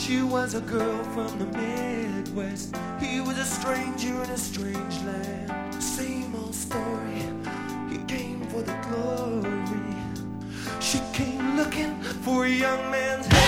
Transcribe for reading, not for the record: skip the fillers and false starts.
She was a girl from the Midwest. He was a stranger in a strange land. Same old story. He came for the glory. She came looking for a young man's hand.